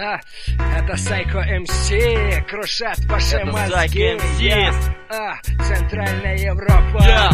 Это Psycho MC, крушат ваши мозги. Центральная Европа.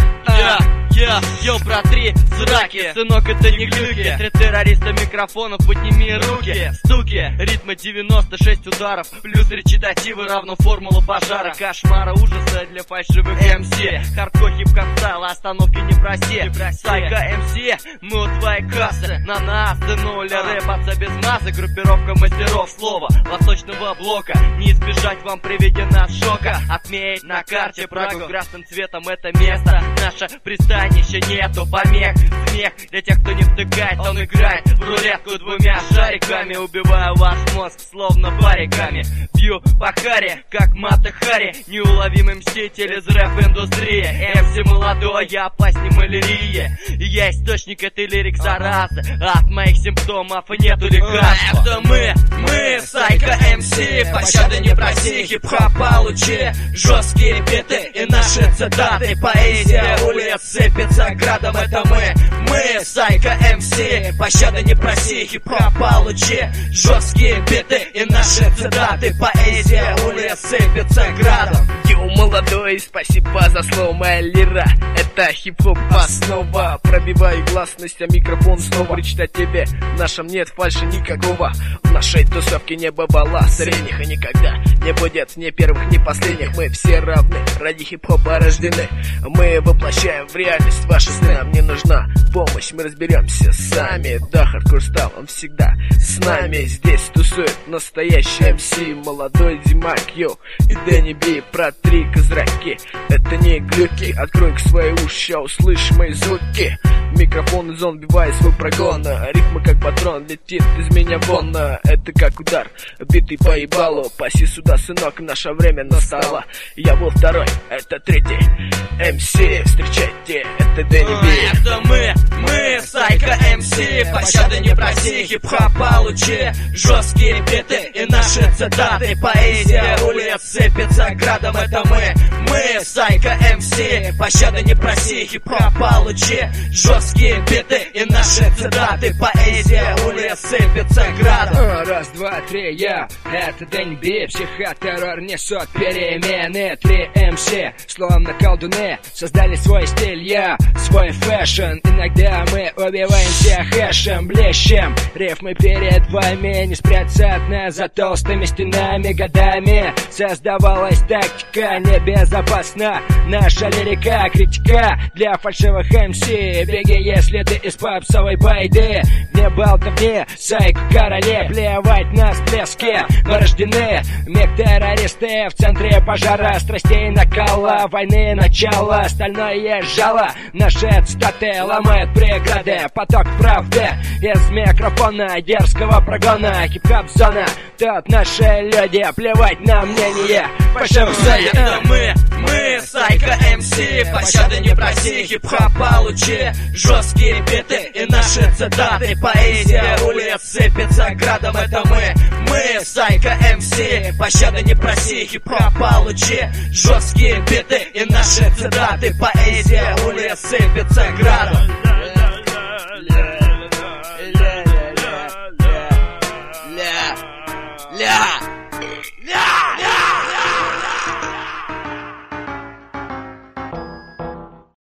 Йо, братри, зраки, сынок, это не глюки. 3 террориста микрофонов, подними руки. Стуки, ритма 96 ударов, плюс речитативы равно формула пожара. Кошмара, ужаса для фальшивых МС. Хардкор, хип-хоп стайл, остановки не проси. Psycho MC, мы у твоей кассы. На нас тянули рэп, отца без массы. Группировка мастеров слова восточного блока. Не избежать вам приведена шока. Отметь на карте Прагу красным цветом это место. Наше пристанище, нету помех. Смех для тех, кто не втыкает. Он играет в рулетку 2 шариками. Убиваю ваш мозг словно бариками. Бью по харе, как Мата Хари. Неуловимый мститель из рэп-индустрии. МС молодой, я опаснее малярии. Я источник этой лирик заразы. От моих симптомов нету лекарства. Это мы, Psycho MC. Пощады не проси, хип-хоп получи. Жесткие биты и наши цитаты. Поэзия улиц сыпется градом. Это мы, Psycho MC. Пощады не проси, хип-хоп получи. Жесткие биты и наши цитаты. Поэзия улиц сыпется градом. Йоу, молодой, спасибо за слово, моя лира. Это хип-хоп основа. Пробиваю гласность, а микрофон снова кричит тебе. В нашем нет фальши никакого. В нашей тусовке не бывало средних. И никогда не будет ни первых, ни последних. Мы все равны, ради хип-хопа рождены. Мы воплощаем в реальность ваши сны. Нам не нужна помощь, мы разберемся сами. Да, хардкор стал, он всегда с нами. Здесь тусует настоящий МС. Молодой Димак, йоу, и Дэнни Би. Протри козраки, это не глюки. Открой свои уши, услышь мои звуки. Микрофон из зон бивает свой прогон. Ритма как патрон летит из меня вон. Это как удар, битый по ебалу. Паси сюда, сынок, наше время настало. Я был второй, это третий МС. Встречайте, это Дэнни Би. Это мы, Psycho MC. Пощады не проси, хип-хоп получи. Жесткие биты и наши цитаты. Поэзия улиц сыпется градом. Это мы, Psycho MC. Пощады не проси, хип-хоп получи. Жесткие биты и наши цитаты. Поэзия улиц сыпется градом. Раз, два, три, я, это Дэнни Би. Психотеррор несет перемены. 3 МС, словно колдуны, создали свой стиль, я, свой фэшн. Иногда мы убиваемся хэшем, блещем. Рифмы перед вами, не спрятаться от нас за толстыми стенами. Годами создавалась тактика небезопасна. Наша лирика, критика для фальшивых МС. Беги, если ты из попсовой байды. Не болтовни, сайк короли. Плевать на всплески, мы рождены. Миг террористы в центре пожара. Страстей накала, войны начало. Стальное жало, наши цитаты ломают преграды. Поток правды из микрофона, дерзкого прогона. Хип-хоп зона, тут наши люди. Плевать на мнение фальшивых зоне. Это мы, Psycho MC. Пощады не проси, хип-хоп получи. Жесткие биты и наши цитаты. Поэзия улиц сыпется градом. Это мы, Psycho MC. Пощады не проси, хип-хоп получи. Жесткие биты и наши цитаты. Поэзия улиц сыпется градом.